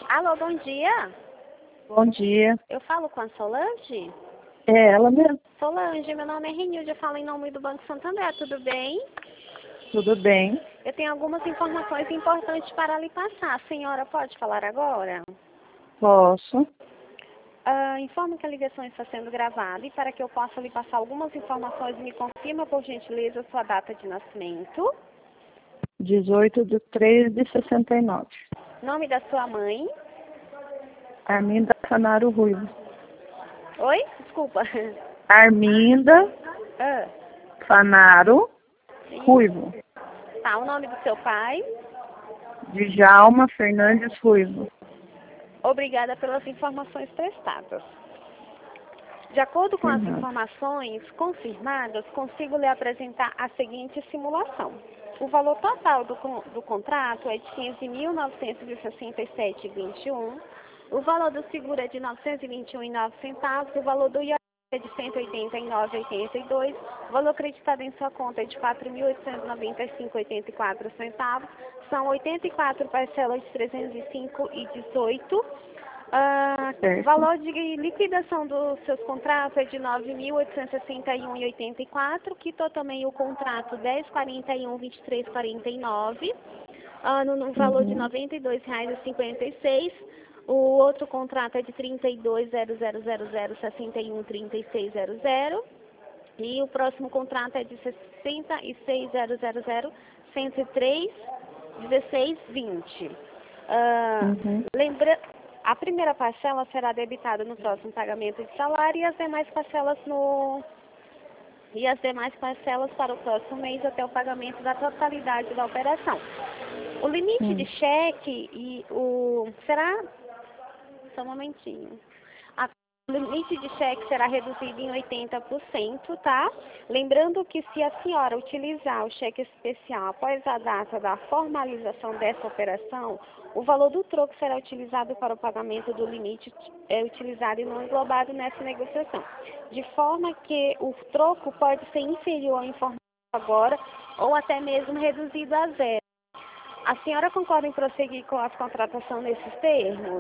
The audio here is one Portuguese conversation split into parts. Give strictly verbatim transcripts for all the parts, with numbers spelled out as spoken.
Alô, bom dia. Bom dia. Eu falo com a Solange? É ela mesmo. Solange, meu nome é Renilde, eu falo em nome do Banco Santander, tudo bem? Tudo bem? Eu tenho algumas informações importantes para lhe passar. A senhora pode falar agora? Posso. Ah, informo que a ligação está sendo gravada e para que eu possa lhe passar algumas informações, me confirma, por gentileza, sua data de nascimento. dezoito de três de sessenta e nove. Nome da sua mãe. Arminda Canaro Ruivo. Oi? Desculpa. Arminda Ah, Fanaro sim. Ruivo. Tá, o nome do seu pai. Djalma Fernandes Ruivo. Obrigada pelas informações prestadas. De acordo com as Uhum. informações confirmadas, consigo lhe apresentar a seguinte simulação. O valor total do, con- do contrato é de quinze mil novecentos e sessenta e sete vírgula vinte e um. O valor do seguro é de novecentos e vinte e um reais e nove centavos. O valor do I O é de cento e oitenta e nove reais e oitenta e dois centavos. O valor acreditado em sua conta é de quatro mil oitocentos e noventa e cinco reais e oitenta e quatro centavos. São oitenta e quatro parcelas de trezentos e cinco reais e dezoito centavos. Ah, Certo. valor de liquidação dos seus contratos é de nove mil oitocentos e sessenta e um reais e oitenta e quatro centavos, quitou também o contrato dez quarenta e um, vinte e três quarenta e nove, ah, no, no valor de Uhum. noventa e dois reais e cinquenta e seis centavos. O outro contrato é de trinta e dois mil sessenta e um trinta e seis zero zero. E o próximo contrato é de sessenta e seis mil cento e três dezesseis vinte. Ah, Uhum. lembra, a primeira parcela será debitada no próximo pagamento de salário e as demais parcelas no e as demais parcelas para o próximo mês até o pagamento da totalidade da operação. O limite de Hum. cheque e o será só um momentinho. A- O limite de cheque será reduzido em oitenta por cento, tá? Lembrando que se a senhora utilizar o cheque especial após a data da formalização dessa operação, o valor do troco será utilizado para o pagamento do limite é, utilizado e não englobado nessa negociação. De forma que o troco pode ser inferior ao informado agora ou até mesmo reduzido a zero. A senhora concorda em prosseguir com a contratação nesses termos?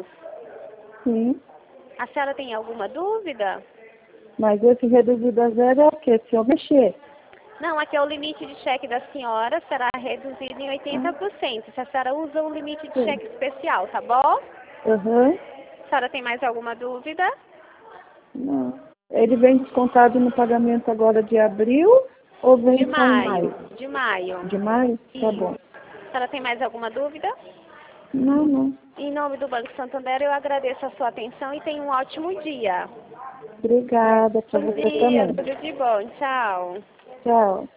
Sim. A senhora tem alguma dúvida? Mas esse reduzido a zero é o quê? Se eu mexer. Não, aqui é o limite de cheque da senhora, será reduzido em oitenta por cento. Se a senhora usa o limite de Sim. cheque especial, tá bom? Uhum. A senhora tem mais alguma dúvida? Não. Ele vem descontado no pagamento agora de abril ou vem De só em maio. maio? De maio. De maio? Tá Isso. bom. A senhora tem mais alguma dúvida? Não, não. Em nome do Banco Santander, eu agradeço a sua atenção e tenha um ótimo dia. Obrigada para Bom você dia, também. tudo de bom. Tchau. Tchau.